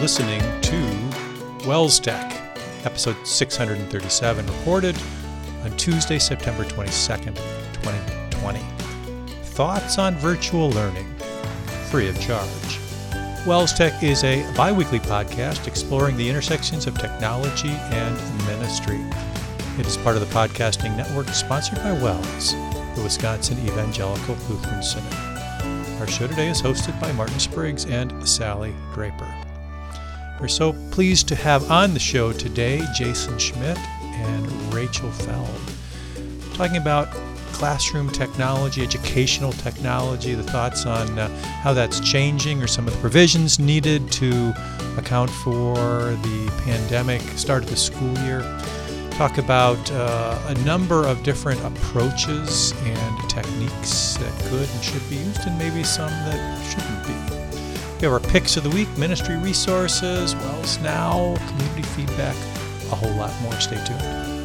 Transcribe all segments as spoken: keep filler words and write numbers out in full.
listening to Wells Tech, episode six hundred thirty-seven, recorded on Tuesday, September twenty-second, twenty twenty. Thoughts on virtual learning, free of charge. Wells Tech is a bi-weekly podcast exploring the intersections of technology and ministry. It is part of the podcasting network sponsored by Wells, the Wisconsin Evangelical Lutheran Synod. Our show today is hosted by Martin Spriggs and Sally Draper. We're so pleased to have on the show today Jason Schmidt and Rachel Feld, talking about classroom technology, educational technology, the thoughts on uh, how that's changing or some of the provisions needed to account for the pandemic, start of the school year. Talk about uh, a number of different approaches and techniques that could and should be used, and maybe some that shouldn't be. We have our picks of the week, ministry resources, Wells Now, community feedback, a whole lot more. Stay tuned.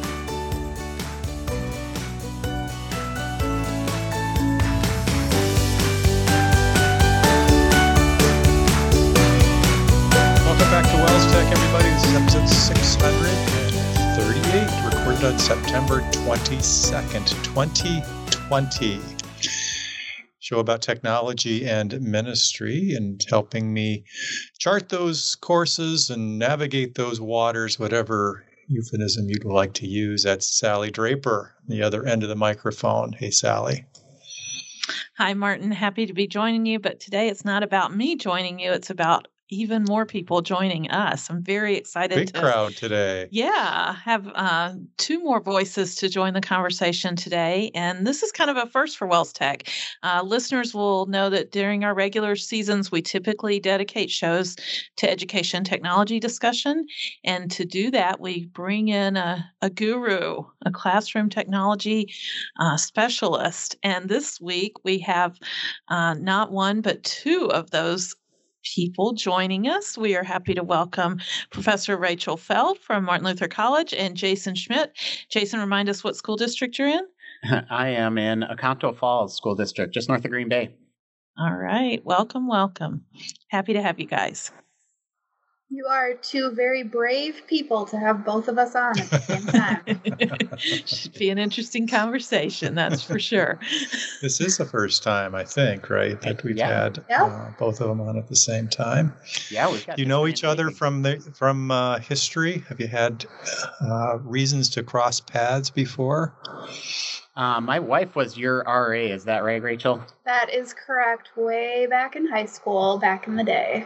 Welcome back to Wells Tech, everybody. This is episode six hundred thirty-eight, recorded on September twenty-second, twenty twenty. Show about technology and ministry, and helping me chart those courses and navigate those waters, whatever euphemism you'd like to use. That's Sally Draper, the other end of the microphone. Hey, Sally. Hi, Martin. Happy to be joining you, but today it's not about me joining you. It's about even more people joining us. I'm very excited. Big to, crowd today. Yeah, have uh, two more voices to join the conversation today. And this is kind of a first for Wells Tech. Uh, listeners will know that during our regular seasons, we typically dedicate shows to education technology discussion. And to do that, we bring in a, a guru, a classroom technology uh, specialist. And this week, we have uh, not one, but two of those people joining us. We are happy to welcome Professor Rachel Feld from Martin Luther College and Jason Schmidt. Jason, remind us what school district you're in? I am in Oconto Falls School District, just north of Green Bay. All right. Welcome, welcome. Happy to have you guys. You are two very brave people to have both of us on at the same time. Should be an interesting conversation, that's for sure. This is the first time, I think, right, that we've yeah. had yeah. uh, both of them on at the same time. Yeah, we've got. Do you know each other from the from uh, history? Have you had uh, reasons to cross paths before? Uh, my wife was your R A. Is that right, Rachel? That is correct. Way back in high school, back in the day.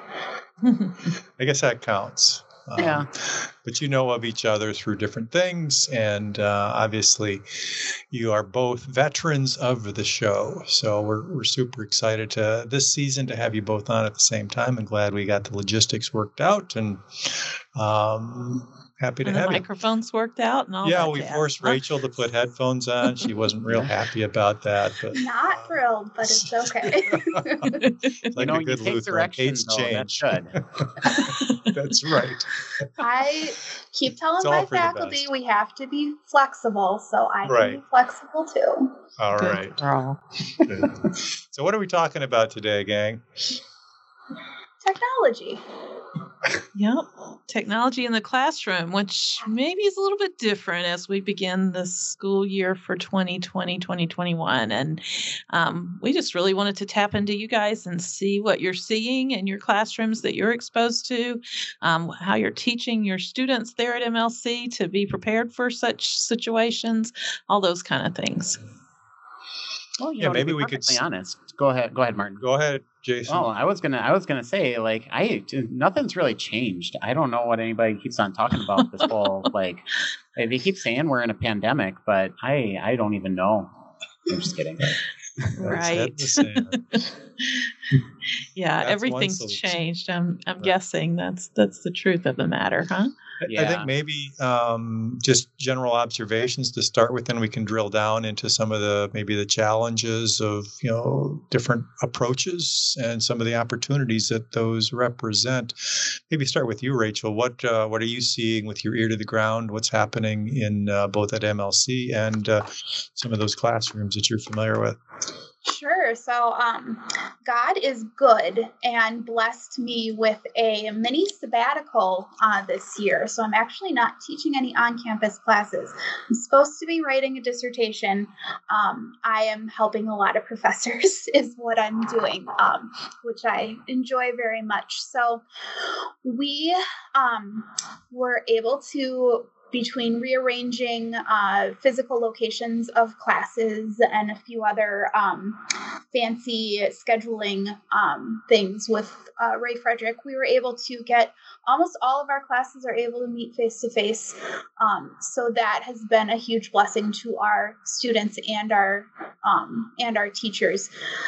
I guess that counts. Um, Yeah. But you know of each other through different things, and uh, obviously you are both veterans of the show. So we're we're super excited to this season to have you both on at the same time, and glad we got the logistics worked out, and um, happy to and the have you. Microphones worked out and all Yeah, that we jazz. forced Rachel to put headphones on. She wasn't real happy about that, but Not thrilled, but it's okay. it's like you know, a good you take Lutheran, direction, hates though, change. That's good. That's right. I keep telling It's all my for the faculty best. we have to be flexible, so I can Right. be flexible too. All Good right. girl. Good. So what are we talking about today, gang? Technology. Yep. Technology in the classroom, which maybe is a little bit different as we begin the school year for twenty twenty, twenty twenty-one. And um, we just really wanted to tap into you guys and see what you're seeing in your classrooms that you're exposed to, um, how you're teaching your students there at M L C to be prepared for such situations, all those kind of things. Well, you Yeah, know, to maybe be we could perfectly s- honest. Go ahead. Go ahead, Martin. Go ahead, Jason. Well, I was gonna, I was gonna say, like, I nothing's really changed. I don't know what anybody keeps on talking about this whole like. They keep saying we're in a pandemic, but I, I don't even know. I'm just kidding. That's Right. the same. Yeah, That's one everything's solution. changed. I'm I'm Right. guessing that's that's the truth of the matter, huh? I- I Yeah. think maybe um, just general observations to start with, and we can drill down into some of the maybe the challenges of you know different approaches and some of the opportunities that those represent. Maybe start with you, Rachel. What uh, what are you seeing with your ear to the ground? What's happening in uh, both at M L C and uh, some of those classrooms that you're familiar with? Sure. Sure. So, um, God is good and blessed me with a mini sabbatical uh, this year. So, I'm actually not teaching any on campus classes. I'm supposed to be writing a dissertation. Um, I am helping a lot of professors, is what I'm doing, um, which I enjoy very much. So, we um, were able to, between rearranging uh, physical locations of classes and a few other um, fancy scheduling um, things with uh, Ray Frederick, we were able to get almost all of our classes are able to meet face-to-face. Um, so that has been a huge blessing to our students and our um, and our teachers.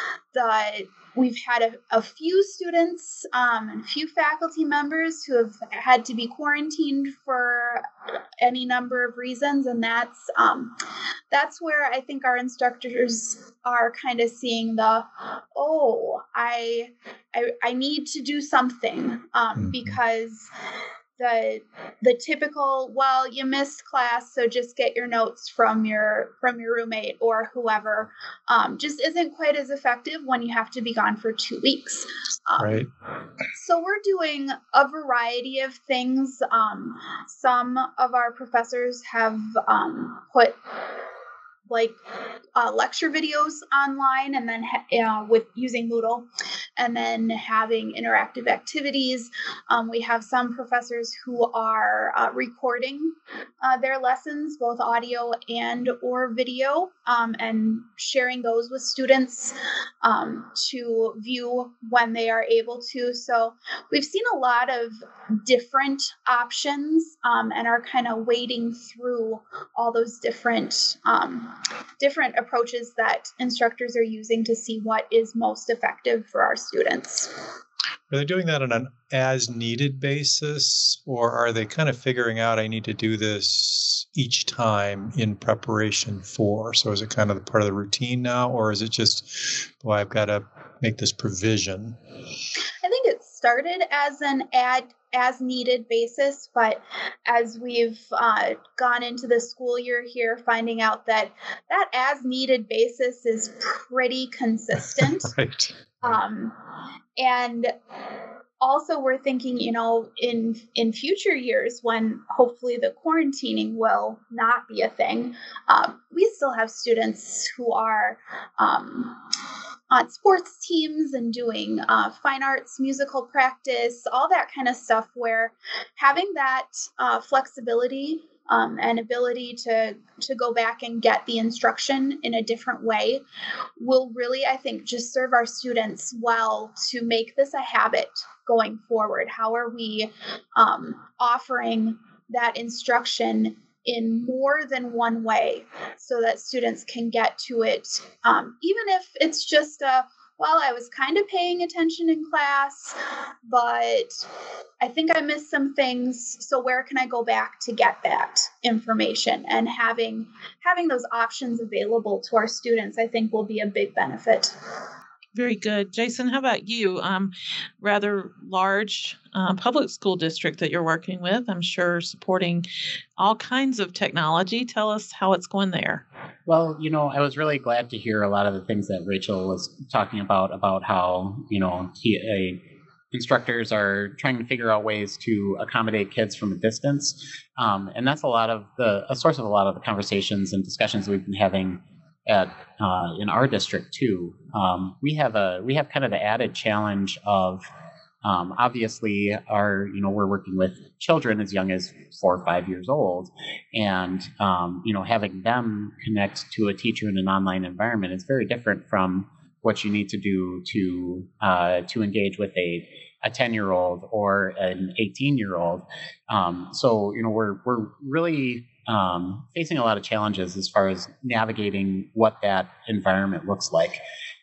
The We've had a, a few students um, and a few faculty members who have had to be quarantined for any number of reasons, and that's um, that's where I think our instructors are kind of seeing the, oh, I I, I need to do something um, because the the typical, well, you missed class, so just get your notes from your from your roommate or whoever, um, just isn't quite as effective when you have to be gone for two weeks. Um, Right. So we're doing a variety of things. Um, some of our professors have um, put like uh, lecture videos online, and then ha- uh, with using Moodle, and then having interactive activities. Um, we have some professors who are uh, recording uh, their lessons, both audio and or video, um, and sharing those with students um, to view when they are able to. So we've seen a lot of different options um, and are kind of wading through all those different um, different approaches that instructors are using to see what is most effective for our students. Are they doing that on an as-needed basis, or are they kind of figuring out, I need to do this each time in preparation for? So is it kind of part of the routine now, or is it just, boy, I've got to make this provision? I think it started as an ad as needed basis, but as we've uh, gone into the school year here, finding out that that as needed basis is pretty consistent. Right. Um, and also we're thinking, you know, in in future years when hopefully the quarantining will not be a thing, um, we still have students who are um, on sports teams and doing uh, fine arts, musical practice, all that kind of stuff, where having that uh, flexibility um, and ability to to go back and get the instruction in a different way will really, I think, just serve our students well to make this a habit going forward. How are we um, offering that instruction in more than one way so that students can get to it, um, even if it's just a, well, I was kind of paying attention in class, but I think I missed some things. So where can I go back to get that information? And having having those options available to our students, I think, will be a big benefit. Very good. Jason, how about you? Um, rather large uh, public school district that you're working with, I'm sure supporting all kinds of technology. Tell us how it's going there. Well, you know, I was really glad to hear a lot of the things that Rachel was talking about, about how, you know, T A instructors are trying to figure out ways to accommodate kids from a distance. Um, and that's a lot of the, a source of a lot of the conversations and discussions we've been having at uh, in our district too. Um, we have a we have kind of the added challenge of um, obviously our you know we're working with children as young as four or five years old, and um, you know having them connect to a teacher in an online environment is very different from what you need to do to uh, to engage with a a ten-year-old or an eighteen-year-old. Um, so you know we're we're really Um, facing a lot of challenges as far as navigating what that environment looks like.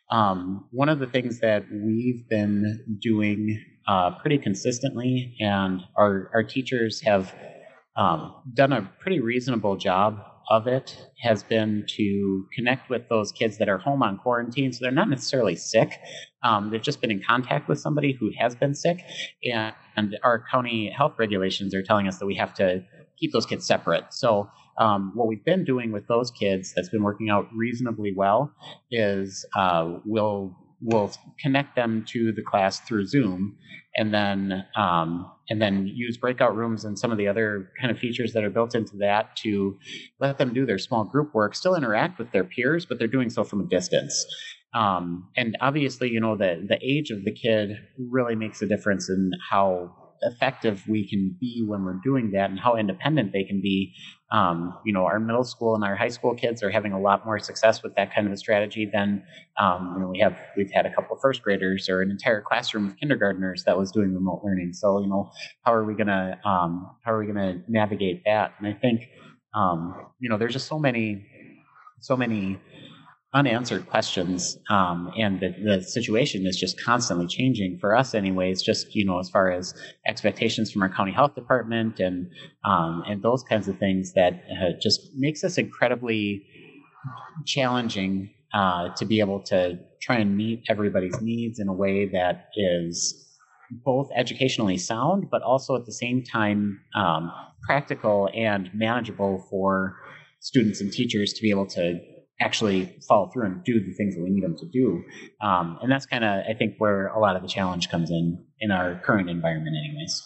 Um, one of the things that we've been doing uh, pretty consistently, and our, our teachers have um, done a pretty reasonable job of it, has been to connect with those kids that are home on quarantine. So they're not necessarily sick. Um, they've just been in contact with somebody who has been sick. And, and our county health regulations are telling us that we have to keep those kids separate. So um, what we've been doing with those kids that's been working out reasonably well is uh, we'll we'll connect them to the class through Zoom, and then um, and then use breakout rooms and some of the other kind of features that are built into that to let them do their small group work, still interact with their peers, but they're doing so from a distance. Um, and obviously, you know, the the age of the kid really makes a difference in how effective we can be when we're doing that and how independent they can be. Um, you know, our middle school and our high school kids are having a lot more success with that kind of a strategy than, um, you know, we have, we've had a couple of first graders or an entire classroom of kindergartners that was doing remote learning. So, you know, how are we going to, um, how are we going to navigate that? And I think, um, you know, there's just so many, so many unanswered questions, um, and the, the situation is just constantly changing for us anyways, just, you know, as far as expectations from our county health department and um, and those kinds of things that uh, just makes us incredibly challenging uh, to be able to try and meet everybody's needs in a way that is both educationally sound, but also at the same time um, practical and manageable for students and teachers to be able to actually follow through and do the things that we need them to do. Um, and that's kind of, I think, where a lot of the challenge comes in, in our current environment anyways.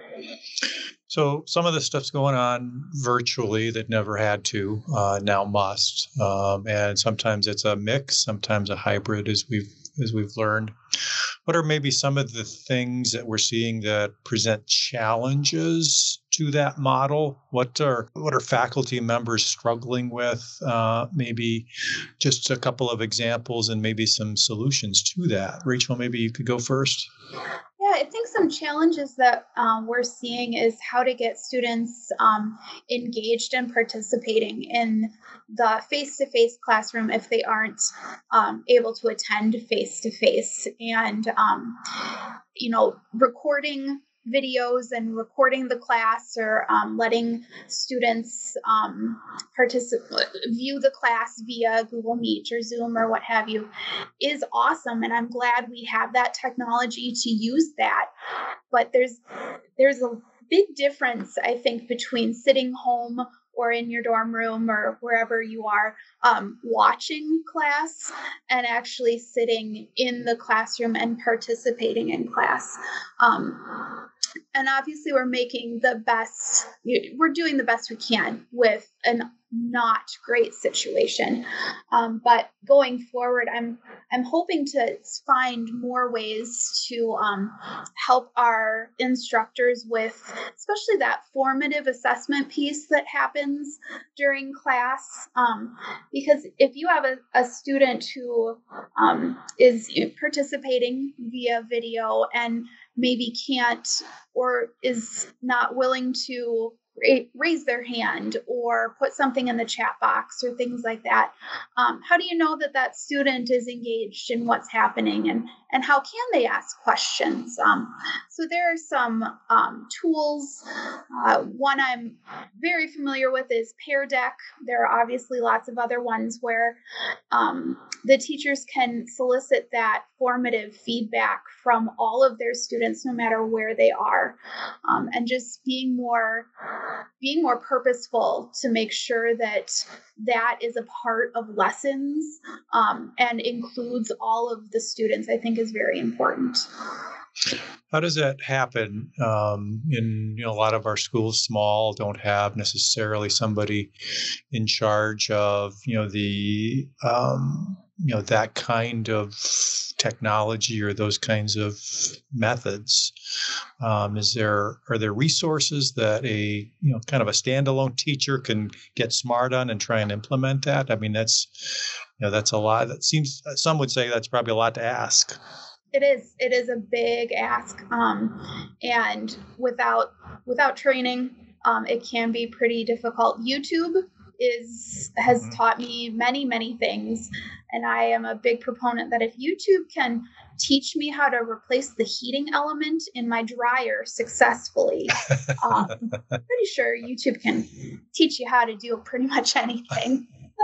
So some of the stuff's going on virtually that never had to, uh, now must. Um, and sometimes it's a mix, sometimes a hybrid, as we've as we've learned. What are maybe some of the things that we're seeing that present challenges to that model? What are what are faculty members struggling with? Uh, maybe just a couple of examples and maybe some solutions to that. Rachel, maybe you could go first. Yeah, I think some challenges that um, we're seeing is how to get students um, engaged and participating in the face-to-face classroom if they aren't um, able to attend face-to-face. And, um, you know, recording videos and recording the class or um, letting students um, participate, view the class via Google Meet or Zoom or what have you is awesome. And I'm glad we have that technology to use that. But there's there's a big difference, I think, between sitting home or in your dorm room or wherever you are um, watching class and actually sitting in the classroom and participating in class. Um, and obviously we're making the best, we're doing the best we can with an not great situation. Um, but going forward, I'm I'm hoping to find more ways to um, help our instructors with, especially that formative assessment piece that happens during class. Um, because if you have a, a student who um, is participating via video and maybe can't or is not willing to raise their hand or put something in the chat box or things like that. Um, how do you know that that student is engaged in what's happening, and, and how can they ask questions? Um, so there are some um, tools. Uh, one I'm very familiar with is Pear Deck. There are obviously lots of other ones where um, the teachers can solicit that formative feedback from all of their students, no matter where they are, um, and just being more being more purposeful to make sure that that is a part of lessons um, and includes all of the students, I think is very important. How does that happen? Um, in you know, a lot of our schools, small, don't have necessarily somebody in charge of you know the um, you know that kind of technology or those kinds of methods. Um, is there are there resources that a you know kind of a standalone teacher can get smart on and try and implement that? I mean, that's you know that's a lot. That seems some would say that's probably a lot to ask. It is. It is a big ask, um, and without without training, um, it can be pretty difficult. YouTube is has mm-hmm. taught me many many things, and I am a big proponent that if YouTube can teach me how to replace the heating element in my dryer successfully, um, I'm pretty sure YouTube can teach you how to do pretty much anything.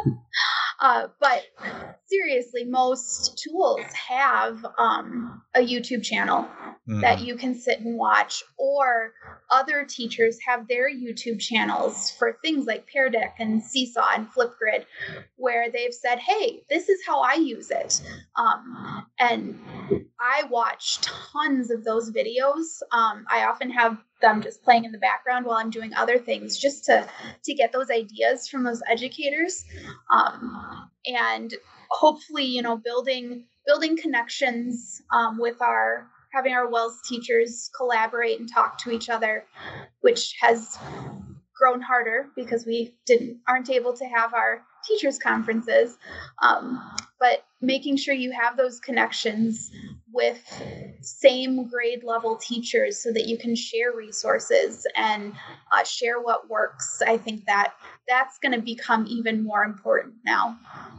Uh, but seriously, most tools have um, a YouTube channel. mm-hmm. that you can sit and watch, or other teachers have their YouTube channels for things like Pear Deck and Seesaw and Flipgrid, where they've said, hey, this is how I use it. Um, and I watch tons of those videos. Um, I often have them just playing in the background while I'm doing other things, just to, to get those ideas from those educators. Um, and hopefully, you know, building, building connections um, with our, having our WELS teachers collaborate and talk to each other, which has grown harder because we didn't, aren't able to have our teachers conferences. Um, but making sure you have those connections with same grade level teachers so that you can share resources and uh, share what works. I think that that's going to become even more important now.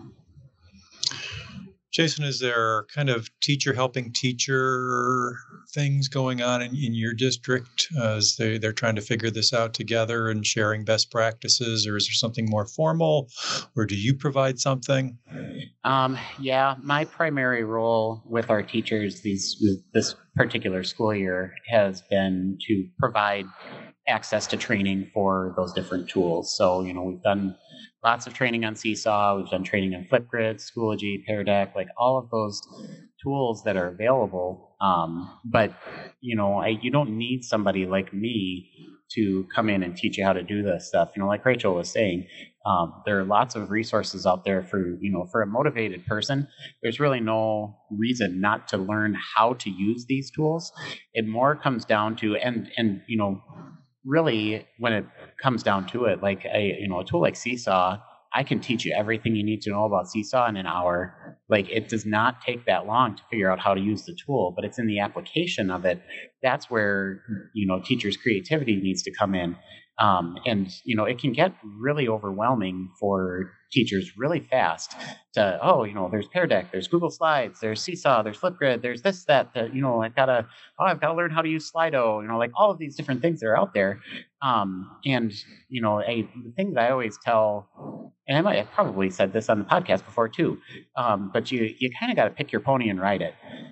Jason, is there kind of teacher helping teacher things going on in, in your district uh, as they, they're trying to figure this out together and sharing best practices, or is there something more formal, or do you provide something? Um, yeah, my primary role with our teachers these this particular school year has been to provide access to training for those different tools. So, you know, we've done lots of training on Seesaw, we've done training on Flipgrid, Schoology, Pear Deck, like all of those tools that are available. Um, but, you know, I, you don't need somebody like me to come in and teach you how to do this stuff. You know, like Rachel was saying, um, there are lots of resources out there for, you know, for a motivated person. There's really no reason not to learn how to use these tools. It more comes down to, and, and, you know, really when it comes down to it, like a, you know, a tool like Seesaw, I can teach you everything you need to know about Seesaw in an hour. Like, it does not take that long to figure out how to use the tool, but it's in the application of it. That's where, you know, teachers' creativity needs to come in. Um, and, you know, it can get really overwhelming for teachers really fast to, oh, you know, there's Pear Deck, there's Google Slides, there's Seesaw, there's Flipgrid, there's this, that, that, you know, I've got to, oh, I've got to learn how to use Slido, you know, like all of these different things that are out there. Um, and, you know, a, the thing that I always tell, and I might have probably said this on the podcast before too, um, but you, you kind of got to pick your pony and ride it.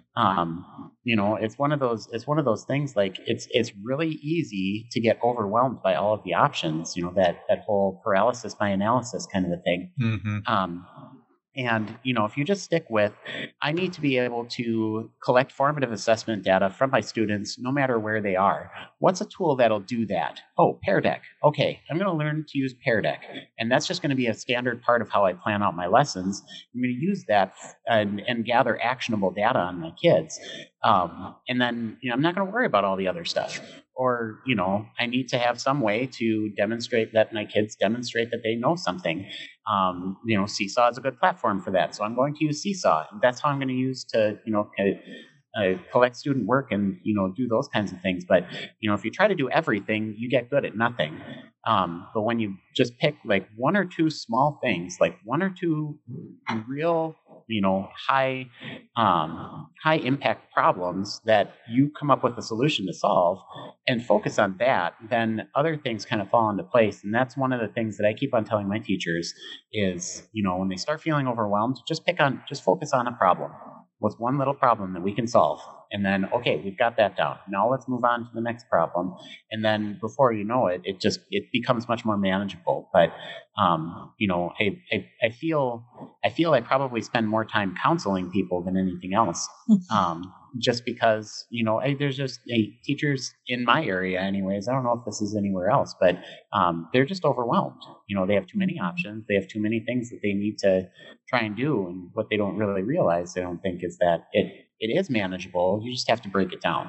Um, you know, it's one of those, it's one of those things, like it's, it's really easy to get overwhelmed by all of the options, you know, that, that whole paralysis by analysis kind of a thing. Mm-hmm. Um, and, you know, if you just stick with, I need to be able to collect formative assessment data from my students, no matter where they are. What's a tool that'll do that? Oh, Pear Deck. Okay, I'm going to learn to use Pear Deck. And that's just going to be a standard part of how I plan out my lessons. I'm going to use that and, and gather actionable data on my kids. Um, and then, you know, I'm not going to worry about all the other stuff. Or, you know, I need to have some way to demonstrate that my kids demonstrate that they know something. Um, you know, Seesaw is a good platform for that. So I'm going to use Seesaw. That's how I'm going to use to, you know, uh, collect student work and, you know, do those kinds of things. But, you know, if you try to do everything, you get good at nothing. Um, but when you just pick like one or two small things, like one or two real, you know, high, um, high impact problems that you come up with a solution to solve and focus on that, then other things kind of fall into place. And that's one of the things that I keep on telling my teachers is, you know, when they start feeling overwhelmed, just pick on, just focus on a problem. What's one little problem that we can solve? And then, okay, we've got that down. Now let's move on to the next problem. And then before you know it, it just, it becomes much more manageable. But, um, you know, I, I, I feel, I feel I probably spend more time counseling people than anything else. Um, just because, you know, I, there's just hey, teachers in my area anyways. I don't know if this is anywhere else, but um, they're just overwhelmed. You know, they have too many options. They have too many things that they need to try and do. And what they don't really realize, I don't think, is that it, it is manageable. You just have to break it down.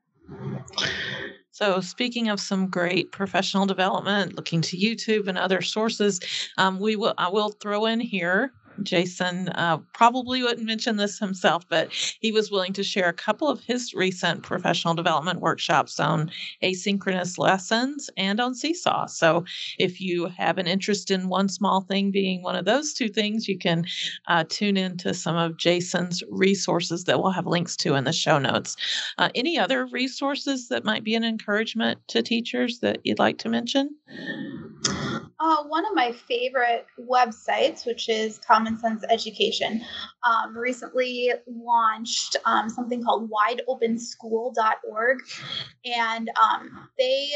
So speaking of some great professional development, looking to YouTube and other sources, um, we will I will throw in here, Jason uh, probably wouldn't mention this himself, but he was willing to share a couple of his recent professional development workshops on asynchronous lessons and on Seesaw. So if you have an interest in one small thing being one of those two things, you can uh, tune into some of Jason's resources that we'll have links to in the show notes. Uh, any other resources that might be an encouragement to teachers that you'd like to mention? Uh, one of my favorite websites, which is Common Sense Education, um, recently launched um, something called wide open school dot org. And um, they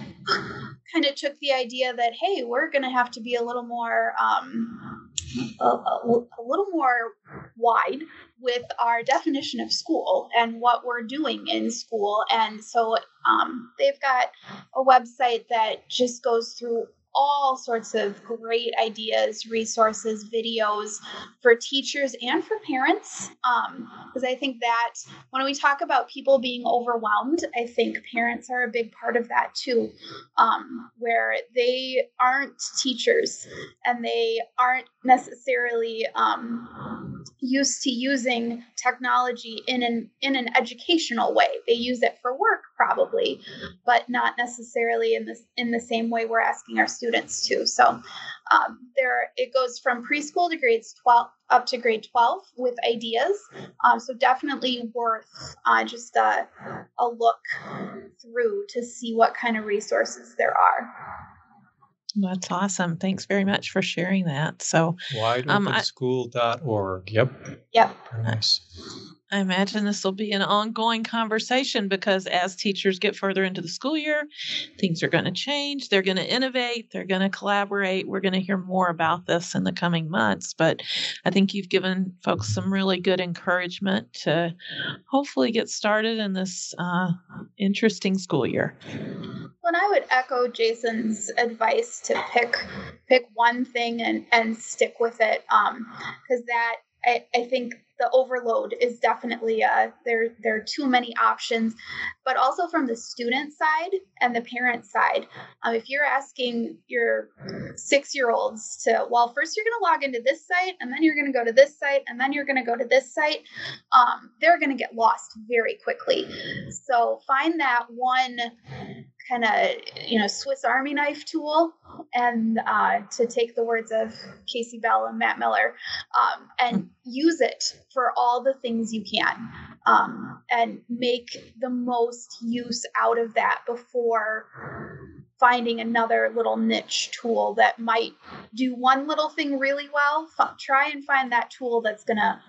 kind of took the idea that, hey, we're going to have to be a little more, um, a, a, a little more wide with our definition of school and what we're doing in school. And so um, they've got a website that just goes through all sorts of great ideas, resources, videos for teachers and for parents. Because um, I think that when we talk about people being overwhelmed, I think parents are a big part of that too, um, where they aren't teachers and they aren't necessarily um, used to using technology in an in an educational way. They use it for work probably, but not necessarily in this in the same way we're asking our students to. So um, there, it goes from preschool to grades twelve up to grade twelve with ideas. Um, so definitely worth uh, just a, a look through to see what kind of resources there are. That's awesome. Thanks very much for sharing that. So wide open school dot org. Yep. Yep. Very nice. I imagine this will be an ongoing conversation because as teachers get further into the school year, things are going to change. They're going to innovate. They're going to collaborate. We're going to hear more about this in the coming months. But I think you've given folks some really good encouragement to hopefully get started in this uh, interesting school year. Well, and I would echo Jason's advice to pick pick one thing and, and stick with it, um, because that I, I think the overload is definitely uh there there are too many options, but also from the student side and the parent side. Um, if you're asking your six-year-olds to, well, first you're going to log into this site, and then you're going to go to this site, and then you're going to go to this site, um, they're going to get lost very quickly. So find that one kind of, you know, Swiss Army knife tool, and uh, to take the words of Casey Bell and Matt Miller, um, and use it for all the things you can, um, and make the most use out of that before finding another little niche tool that might do one little thing really well. F- try and find that tool that's going to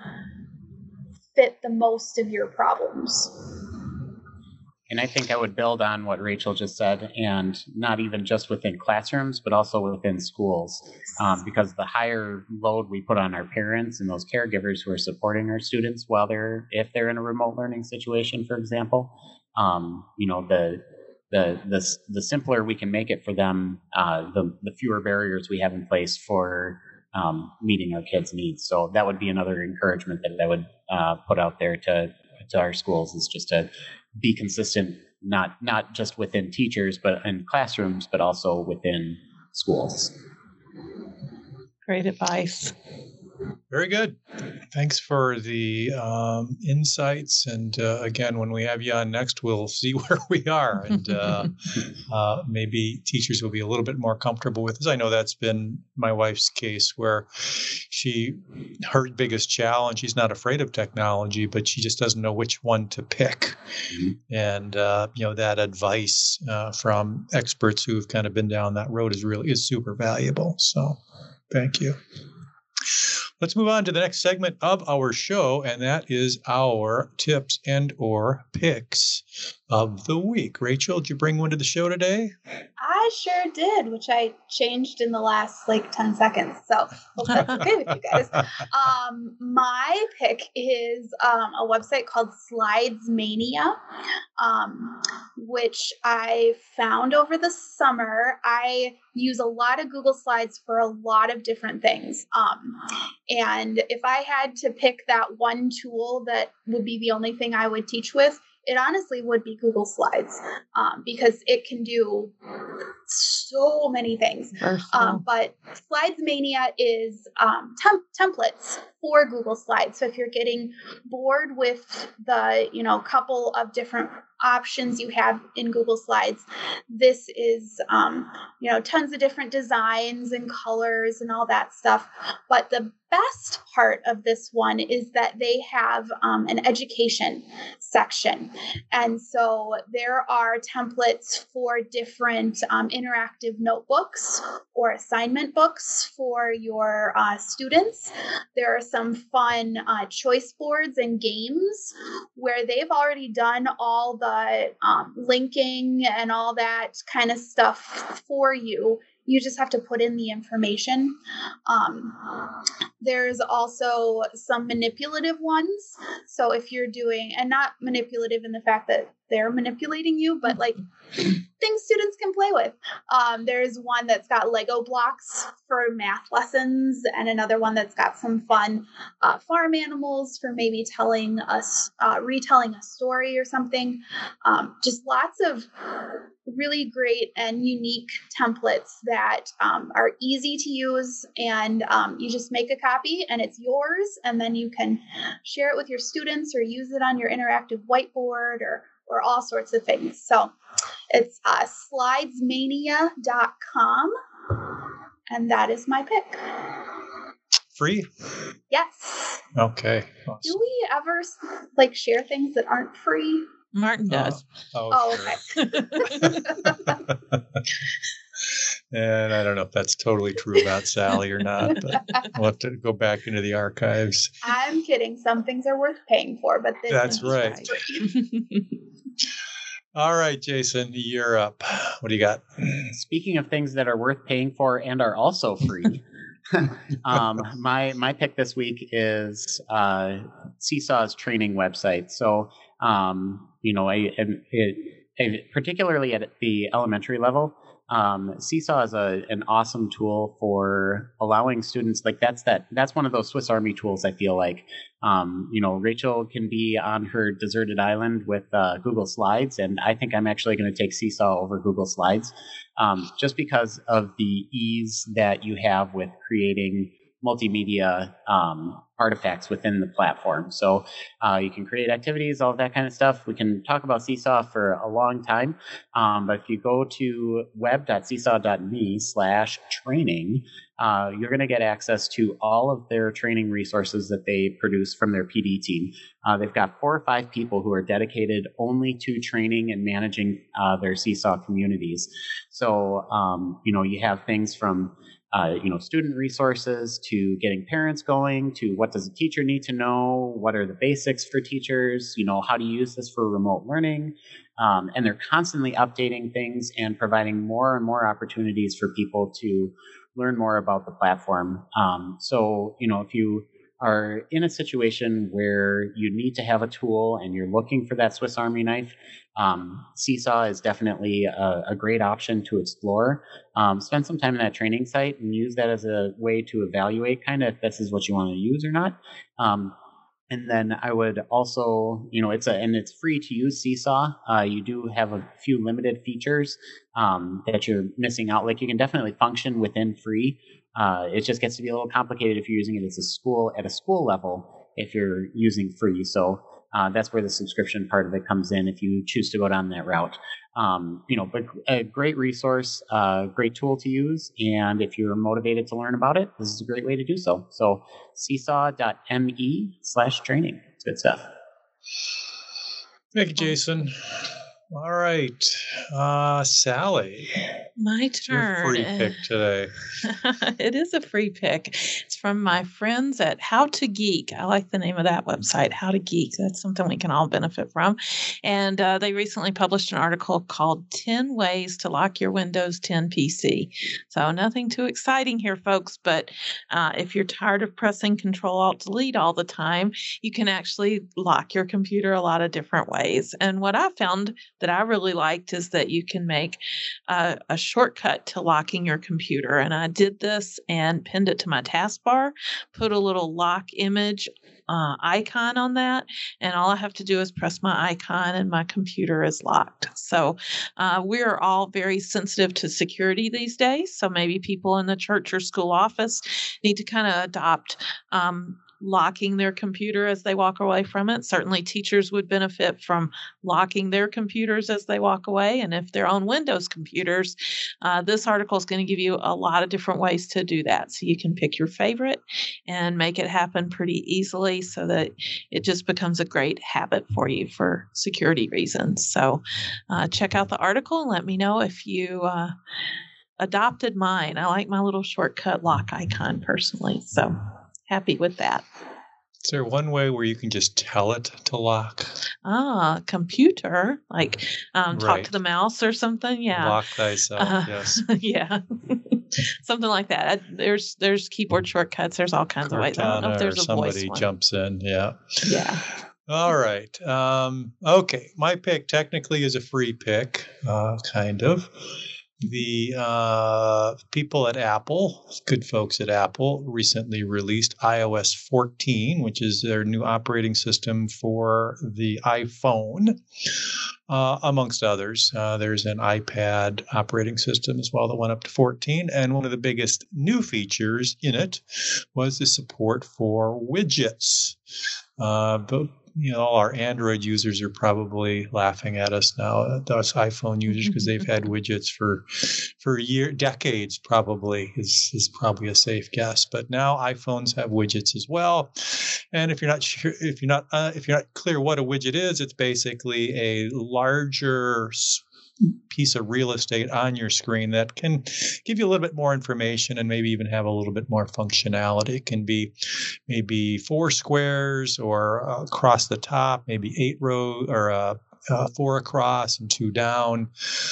fit the most of your problems. And I think I would build on what Rachel just said, and not even just within classrooms, but also within schools, um, because the higher load we put on our parents and those caregivers who are supporting our students while they're, if they're in a remote learning situation, for example, um, you know, the the the the simpler we can make it for them, uh, the the fewer barriers we have in place for um, meeting our kids' needs. So that would be another encouragement that I would uh, put out there to to our schools, is just to be consistent, not not just within teachers, but in classrooms, but also within schools. Great advice. Very good. Thanks for the um, insights. And uh, again, when we have you on next, we'll see where we are. And uh, uh, maybe teachers will be a little bit more comfortable with this. I know that's been my wife's case, where she, her biggest challenge, she's not afraid of technology, but she just doesn't know which one to pick. Mm-hmm. And, uh, you know, that advice uh, from experts who've kind of been down that road is really, is super valuable. So thank you. Let's move on to the next segment of our show, and that is our tips and or picks of the week. Rachel, did you bring one to the show today? I sure did, which I changed in the last like ten seconds. So hope that's okay with you guys. Um, my pick is um, a website called Slides Mania, um, which I found over the summer. I use a lot of Google Slides for a lot of different things. Um, and if I had to pick that one tool that would be the only thing I would teach with, it honestly would be Google Slides, um, because it can do so many things. Um, but Slides Mania is um, temp- templates for Google Slides. So if you're getting bored with the, you know, couple of different options you have in Google Slides, this is, um, you know, tons of different designs and colors and all that stuff. But the best part of this one is that they have um, an education section. And so there are templates for different um, interactive notebooks or assignment books for your uh, students. There are some fun uh, choice boards and games where they've already done all the um, linking and all that kind of stuff for you. You just have to put in the information. Um, there's also some manipulative ones. So if you're doing, and not manipulative in the fact that they're manipulating you, but like things students can play with. Um, there's one that's got Lego blocks for math lessons, and another one that's got some fun uh, farm animals for maybe telling us, uh, retelling a story or something. Um, just lots of really great and unique templates that um, are easy to use, and um, you just make a copy and it's yours, and then you can share it with your students or use it on your interactive whiteboard or or all sorts of things. So it's uh, slidesmania dot com, and that is my pick. Free? Yes. Okay. Do Awesome. we ever like share things that aren't free? Martin does. Oh, Oh, sure. okay. And I don't know if that's totally true about Sally or not, but we'll have to go back into the archives. I'm kidding. Some things are worth paying for, but this That's one is right. free. All right, Jason, you're up. What do you got? Speaking of things that are worth paying for and are also free, um, my my pick this week is uh, Seesaw's training website. So, um, you know, I, it, it, particularly at the elementary level, um, Seesaw is a an awesome tool for allowing students. Like that's that that's one of those Swiss Army tools. I feel like, um, you know, Rachel can be on her deserted island with uh, Google Slides, and I think I'm actually going to take Seesaw over Google Slides, um, just because of the ease that you have with creating multimedia um, artifacts within the platform. So uh, you can create activities, all of that kind of stuff. We can talk about Seesaw for a long time, um, but if you go to web.seesaw.me slash training, uh, you're going to get access to all of their training resources that they produce from their P D team. Uh, they've got four or five people who are dedicated only to training and managing uh, their Seesaw communities. So, um, you know, you have things from Uh, you know, student resources to getting parents going to what does a teacher need to know, what are the basics for teachers, you know, how to use this for remote learning. Um, and they're constantly updating things and providing more and more opportunities for people to learn more about the platform. Um, so, you know, if you are in a situation where you need to have a tool and you're looking for that Swiss Army knife, um, Seesaw is definitely a, a great option to explore. Um, spend some time in that training site and use that as a way to evaluate kind of if this is what you want to use or not. Um, and then I would also, you know, it's a and it's free to use Seesaw. Uh, you do have a few limited features um, that you're missing out. Like you can definitely function within free. Uh, it just gets to be a little complicated if you're using it as a school at a school level if you're using free. So uh, that's where the subscription part of it comes in if you choose to go down that route. Um, you know, but a great resource, uh, great tool to use. And if you're motivated to learn about it, this is a great way to do so. So seesaw.me slash training. It's good stuff. Thank you, Jason. All right. Uh, Sally. My turn. Your free pick today. It is a free pick. It's from my friends at How to Geek. I like the name of that website, How to Geek. That's something we can all benefit from. And uh, they recently published an article called ten Ways to Lock Your Windows ten P C. So nothing too exciting here, folks, but uh, if you're tired of pressing Control Alt Delete all the time, you can actually lock your computer a lot of different ways. And what I found that I really liked is that you can make uh, a shortcut to locking your computer. And I did this and pinned it to my taskbar, put a little lock image uh, icon on that. And all I have to do is press my icon and my computer is locked. So uh, we're all very sensitive to security these days. So maybe people in the church or school office need to kind of adopt um, locking their computer as they walk away from it. Certainly teachers would benefit from locking their computers as they walk away. And if they're on Windows computers, uh, this article is going to give you a lot of different ways to do that. So you can pick your favorite and make it happen pretty easily so that it just becomes a great habit for you for security reasons. So uh, check out the article and let me know if you uh, adopted mine. I like my little shortcut lock icon personally. So happy with that. Is there one way where you can just tell it to lock? Ah, computer, like um, talk Right. to the mouse or something. Yeah. Lock thyself, Uh, yes. yeah. Something like that. There's there's keyboard shortcuts. There's all kinds of ways. I don't know if Cortana there's or a voice somebody one. jumps in, yeah. Yeah. All right. Um, okay. My pick technically is a free pick, uh, kind of. The uh, people at Apple, good folks at Apple, recently released i O S fourteen, which is their new operating system for the iPhone, uh, amongst others. Uh, there's an iPad operating system as well that went up to fourteen. And one of the biggest new features in it was the support for widgets. Uh, but you know, all our Android users are probably laughing at us now, us iPhone users, because they've had widgets for for year, decades. Probably is is probably a safe guess. But now iPhones have widgets as well. And if you're not sure, if you're not uh, if you're not clear what a widget is, it's basically a larger piece of real estate on your screen that can give you a little bit more information and maybe even have a little bit more functionality. It can be maybe four squares or uh, across the top, maybe eight rows or uh, uh, four across and two down.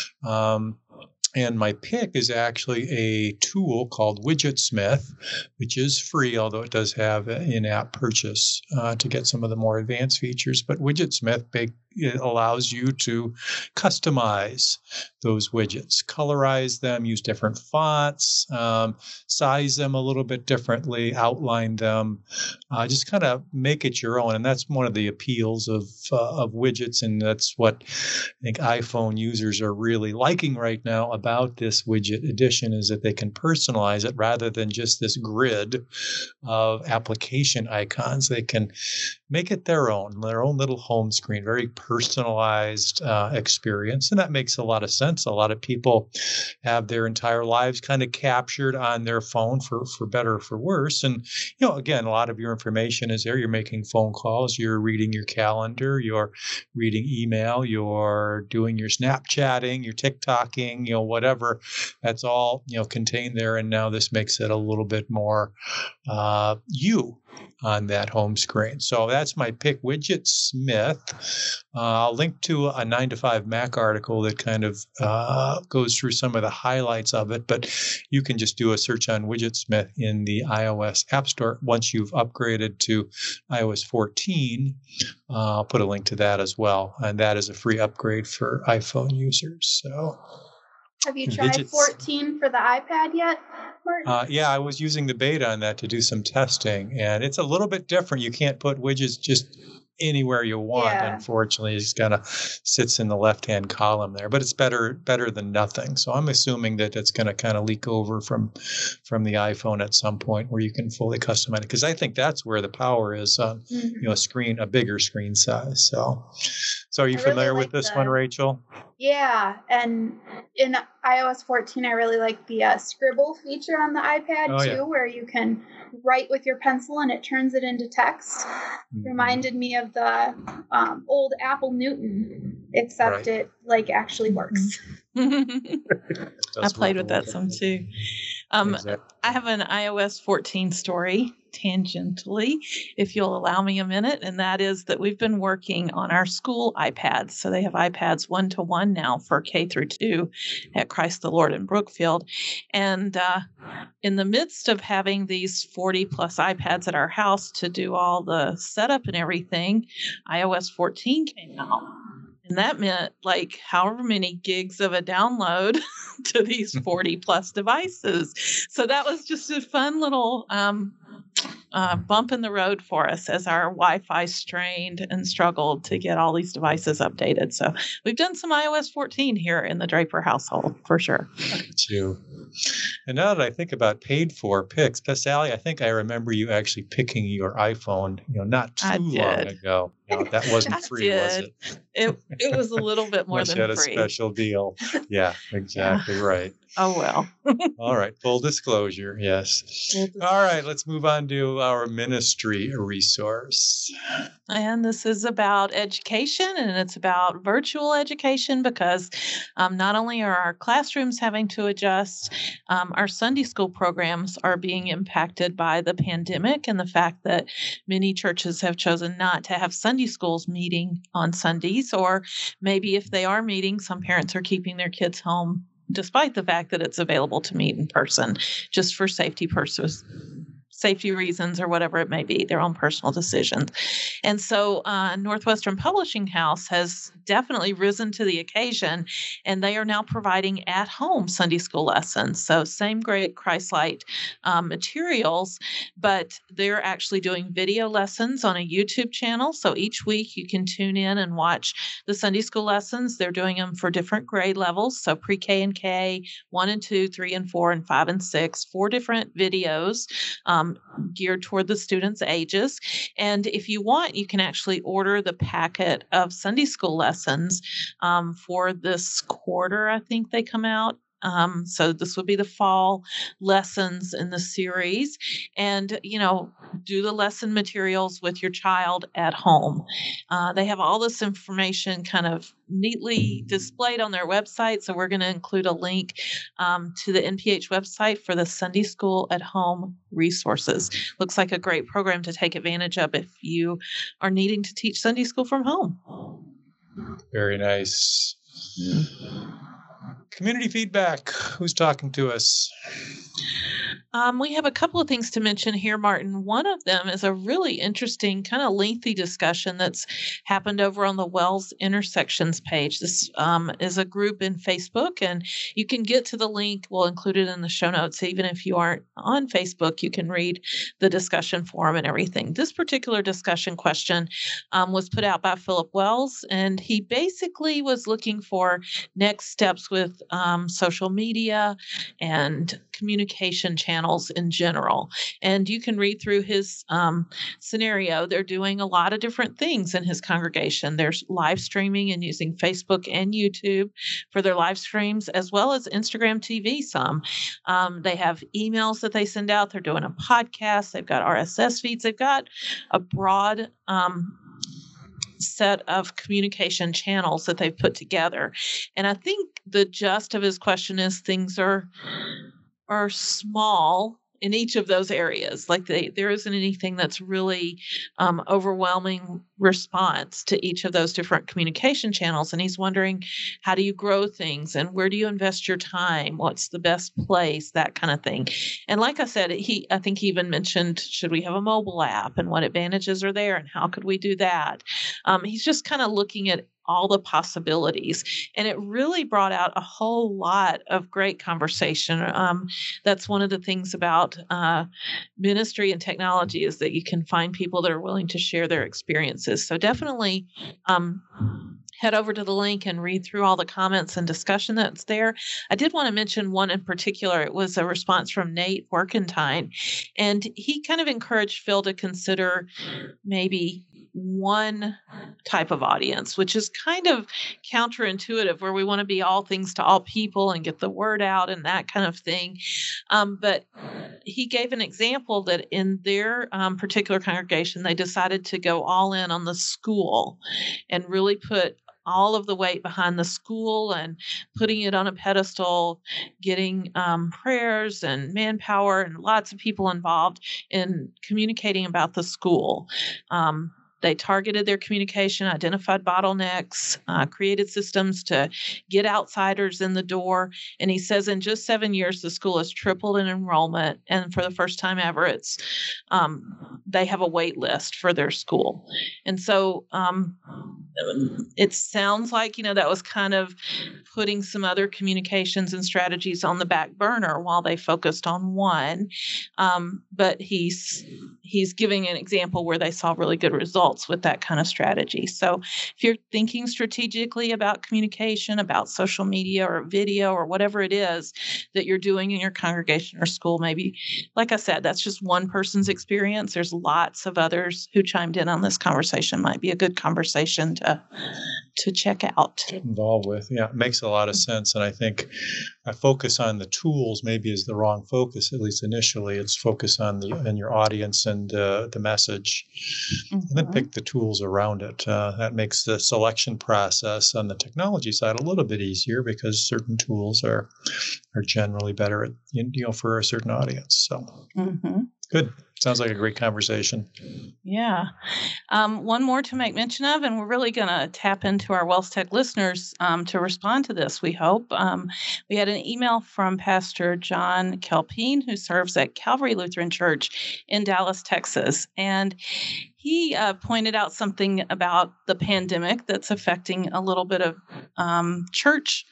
Um, And my pick is actually a tool called Widgetsmith, which is free, although it does have an in-app purchase uh, to get some of the more advanced features. But Widgetsmith big, it allows you to customize those widgets, colorize them, use different fonts, um, size them a little bit differently, outline them, uh, just kind of make it your own. And that's one of the appeals of uh, of widgets, and that's what I think iPhone users are really liking right now about this widget edition, is that they can personalize it rather than just this grid of application icons. They can make it their own, their own little home screen, very personalized uh, experience. And that makes a lot of sense. A lot of people have their entire lives kind of captured on their phone, for, for better or for worse. And, you know, again, a lot of your information is there. You're making phone calls, you're reading your calendar, you're reading email, you're doing your Snapchatting, you're TikToking, you know, whatever. That's all, you know, contained there. And now this makes it a little bit more uh, you on that home screen. So that's my pick, Widgetsmith. Uh, I'll link to a nine to five Mac article that kind of uh, goes through some of the highlights of it, but you can just do a search on Widgetsmith in the iOS App Store once you've upgraded to i O S fourteen. Uh, I'll put a link to that as well, and that is a free upgrade for iPhone users. So. Have you tried Widgets. fourteen for the iPad yet, Martin? Uh, yeah, I was using the beta on that to do some testing, and it's a little bit different. You can't put widgets just anywhere you want. Yeah. Unfortunately, it just kind of sits in the left-hand column there, but it's better better than nothing. So I'm assuming that it's going to kind of leak over from from the iPhone at some point where you can fully customize it, because I think that's where the power is on Mhm. you know a screen, a bigger screen size. So, so are you I really familiar with like this the- one, Rachel? Yeah, and in i O S fourteen, I really like the uh, scribble feature on the iPad Oh, too, yeah. where you can write with your pencil and it turns it into text. Mhm. Reminded me of the um, old Apple Newton, except Right. it like actually works. I Does played work with a that little some bit. too. Um, Exactly. I have an i O S fourteen story tangentially, if you'll allow me a minute, and that is that we've been working on our school iPads. So they have iPads one to one now for K through two at Christ the Lord in Brookfield. And uh, in the midst of having these forty plus iPads at our house to do all the setup and everything, i O S fourteen came out. And that meant like however many gigs of a download to these forty plus devices. So that was just a fun little um, uh, bump in the road for us as our Wi-Fi strained and struggled to get all these devices updated. So we've done some i O S fourteen here in the Draper household for sure. Too. And now that I think about paid for picks, Sally, I think I remember you actually picking your iPhone, you know, not too I long did. ago. No, that wasn't I free, was did. it? It it was a little bit more Unless than you had a free. special deal. Yeah, exactly right. Oh well. All right, full disclosure, yes. Full dis- All right, let's move on to our ministry resource. And this is about education, and it's about virtual education because um, not only are our classrooms having to adjust, um, our Sunday school programs are being impacted by the pandemic and the fact that many churches have chosen not to have Sunday schools meeting on Sundays, or maybe if they are meeting, some parents are keeping their kids home despite the fact that it's available to meet in person just for safety purposes. Safety reasons or whatever it may be, their own personal decisions. And so uh, Northwestern Publishing House has definitely risen to the occasion, and they are now providing at-home Sunday school lessons. So same great Christ-Light um, materials, but they're actually doing video lessons on a YouTube channel. So each week you can tune in and watch the Sunday school lessons. They're doing them for different grade levels. So pre-K and K, one and two, three and four, and five and six, four different videos. Um, geared toward the students' ages. And if you want, you can actually order the packet of Sunday school lessons um, for this quarter, I think they come out. Um, so this would be the fall lessons in the series, and, you know, do the lesson materials with your child at home. Uh, they have all this information kind of neatly displayed on their website. So we're going to include a link um, to the N P H website for the Sunday School at Home resources. Looks like a great program to take advantage of if you are needing to teach Sunday school from home. Very nice. Community feedback. Who's talking to us? Um, we have a couple of things to mention here, Martin. One of them is a really interesting, kind of lengthy discussion that's happened over on the Wells Intersections page. This um, is a group in Facebook, and you can get to the link. We'll include it in the show notes. Even if you aren't on Facebook, you can read the discussion forum and everything. This particular discussion question um, was put out by Philip Wells, and he basically was looking for next steps with um, social media and communication channels in general. And you can read through his um, scenario. They're doing a lot of different things in his congregation. There's live streaming and using Facebook and YouTube for their live streams, as well as Instagram T V some. Um, they have emails that they send out. They're doing a podcast. They've got R S S feeds. They've got a broad um, set of communication channels that they've put together. And I think the gist of his question is things are are small in each of those areas. Like they, there isn't anything that's really um, overwhelming response to each of those different communication channels. And he's wondering, how do you grow things and where do you invest your time? What's the best place? That kind of thing. And like I said, he, I think he even mentioned, should we have a mobile app and what advantages are there and how could we do that? Um, he's just kind of looking at all the possibilities. And it really brought out a whole lot of great conversation. Um, that's one of the things about uh, ministry and technology is that you can find people that are willing to share their experiences. So definitely um, head over to the link and read through all the comments and discussion that's there. I did want to mention one in particular. It was a response from Nate Workentine, and he kind of encouraged Phil to consider maybe one type of audience, which is kind of counterintuitive, where we want to be all things to all people and get the word out and that kind of thing. Um, but he gave an example that in their um, particular congregation, they decided to go all in on the school and really put all of the weight behind the school and putting it on a pedestal, getting um, prayers and manpower and lots of people involved in communicating about the school. Um, They targeted their communication, identified bottlenecks, uh, created systems to get outsiders in the door. And he says in just seven years, the school has tripled in enrollment. And for the first time ever, it's um, they have a wait list for their school. And so um, it sounds like, you know, that was kind of putting some other communications and strategies on the back burner while they focused on one. Um, but he's he's giving an example where they saw really good results with that kind of strategy. So if you're thinking strategically about communication, about social media or video or whatever it is that you're doing in your congregation or school, maybe, like I said, that's just one person's experience. There's lots of others who chimed in on this conversation. Might be a good conversation to to check out. Get involved with. Yeah, it makes a lot of sense. And I think I focus on the tools maybe is the wrong focus, at least initially. It's focus on the and your audience and uh, the message, mm-hmm. and then pick the tools around it. Uh, that makes the selection process on the technology side a little bit easier because certain tools are are generally better at, you know, for a certain audience. So mm-hmm. Good. Sounds like a great conversation. Yeah. Um, one more to make mention of, and we're really going to tap into our Wells Tech listeners um, to respond to this, we hope. Um, we had an email from Pastor John Kelpine, who serves at Calvary Lutheran Church in Dallas, Texas. And he uh, pointed out something about the pandemic that's affecting a little bit of um, church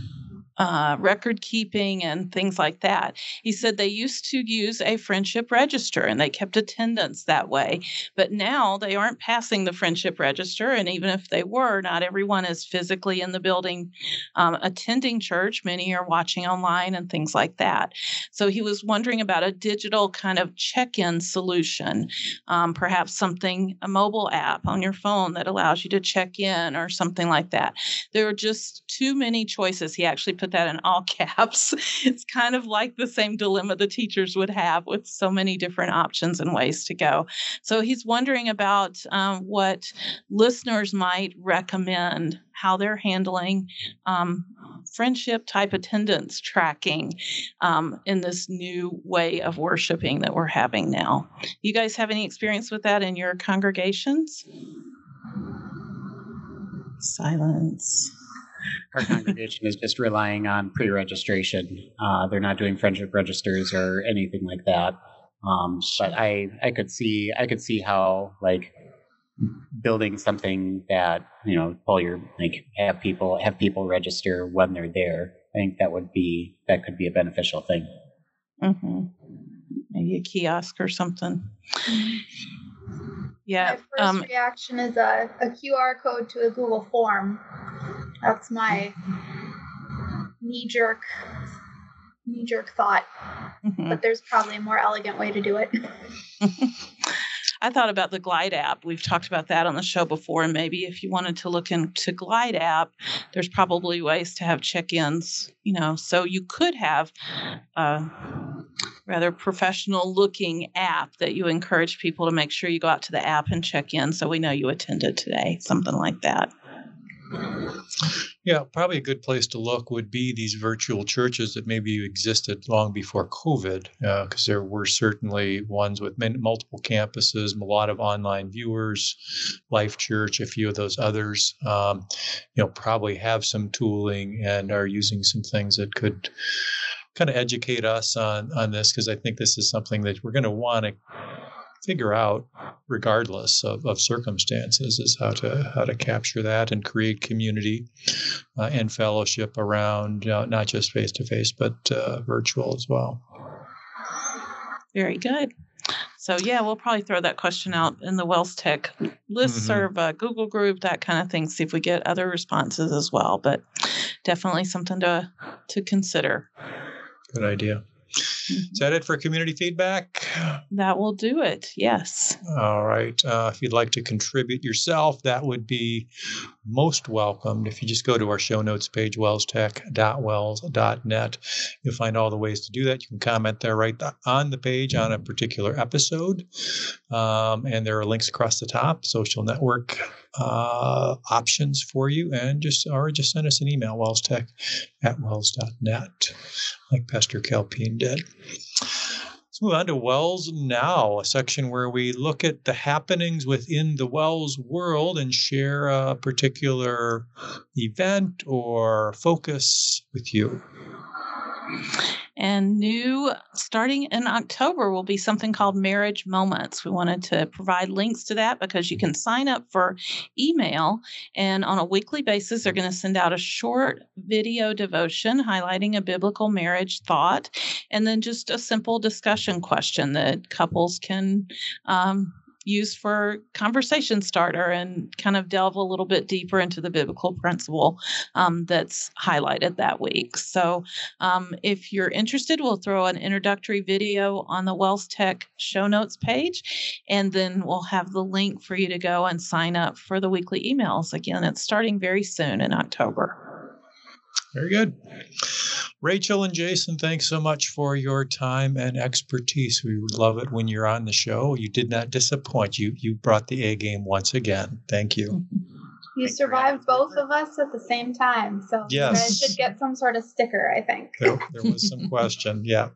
Uh, record keeping and things like that. He said they used to use a friendship register and they kept attendance that way, but now they aren't passing the friendship register. And even if they were, not everyone is physically in the building um, attending church. Many are watching online and things like that. So he was wondering about a digital kind of check-in solution, um, perhaps something, a mobile app on your phone that allows you to check in or something like that. There are just too many choices. He actually put that in all caps. It's kind of like the same dilemma the teachers would have with so many different options and ways to go. So he's wondering about um, what listeners might recommend, how they're handling um, friendship type attendance tracking um, in this new way of worshiping that we're having now. You guys have any experience with that in your congregations? Silence. Our congregation is just relying on pre-registration. Uh, they're not doing friendship registers or anything like that. Um, but I, I could see, I could see how like building something that, you know, pull your like have people have people register when they're there. I think that would be that could be a beneficial thing. Mm-hmm. Maybe a kiosk or something. Yeah. My first um, reaction is a, a Q R code to a Google form. That's my knee-jerk, knee-jerk thought. Mm-hmm. But there's probably a more elegant way to do it. I thought about the Glide app. We've talked about that on the show before, and maybe if you wanted to look into Glide app, there's probably ways to have check-ins, you know, so you could have a rather professional-looking app that you encourage people to make sure you go out to the app and check in so we know you attended today, something like that. Yeah, probably a good place to look would be these virtual churches that maybe existed long before COVID, because uh, there were certainly ones with many, multiple campuses, a lot of online viewers, Life Church, a few of those others, um, you know, probably have some tooling and are using some things that could kind of educate us on, on this, because I think this is something that we're going to want to figure out regardless of, of circumstances, is how to how to capture that and create community uh, and fellowship around uh, not just face-to-face but uh, virtual as well. Very good. So yeah, we'll probably throw that question out in the Wells Tech listserv, mm-hmm. uh, Google group, that kind of thing, see if we get other responses as well, but definitely something to to consider. Good idea. Is that it for community feedback? That will do it, yes. All right. Uh, if you'd like to contribute yourself, that would be most welcomed. If you just go to our show notes page, wells tech dot wells dot net, you'll find all the ways to do that. You can comment there right on the page on a particular episode. Um, and there are links across the top, social network uh, options for you. And just or just send us an email, wellstech at wells dot net, like Pastor Kelpine did. Let's move on to Wells Now, a section where we look at the happenings within the Wells world and share a particular event or focus with you. And new, starting in October, will be something called Marriage Moments. We wanted to provide links to that because you can sign up for email, and on a weekly basis, they're going to send out a short video devotion highlighting a biblical marriage thought, and then just a simple discussion question that couples can um, use for conversation starter and kind of delve a little bit deeper into the biblical principle um, that's highlighted that week. So um, if you're interested, we'll throw an introductory video on the Wells Tech show notes page, and then we'll have the link for you to go and sign up for the weekly emails. Again, it's starting very soon in October. Very good. Rachel and Jason, thanks so much for your time and expertise. We love it when you're on the show. You did not disappoint. You you brought the A game once again. Thank you. You survived both of us at the same time, so yes. You guys should get some sort of sticker, I think. There, there was some question, yeah.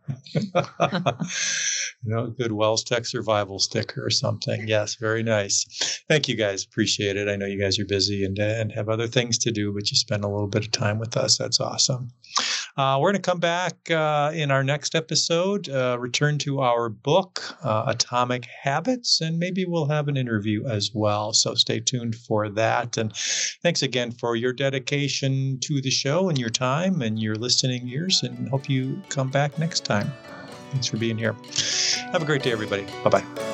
You know, good Wells Tech survival sticker or something. Yes, very nice. Thank you guys. Appreciate it. I know you guys are busy and, and have other things to do, but you spend a little bit of time with us. That's awesome. Uh, we're going to come back uh, in our next episode, uh, return to our book, uh, Atomic Habits, and maybe we'll have an interview as well. So stay tuned for that. And thanks again for your dedication to the show and your time and your listening ears, and hope you come back next time. Thanks for being here. Have a great day, everybody. Bye-bye.